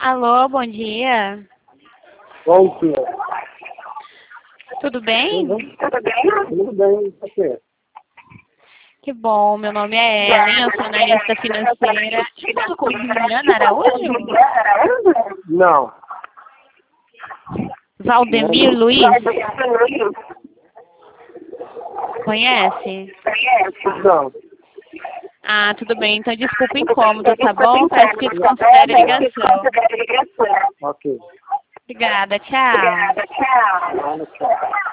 Alô, bom dia. Bom dia. Tudo bem? Tudo bem, você? Que bom, meu nome é Ellen, eu sou analista financeira. Eu falo com Juliana Araújo? Não. Valdemir Luiz? Conhece? Não. Ah, tudo bem. Então, desculpa o incômodo, tá bom? Peço que desconsidere a ligação. Ok. Obrigada, tchau. Tchau.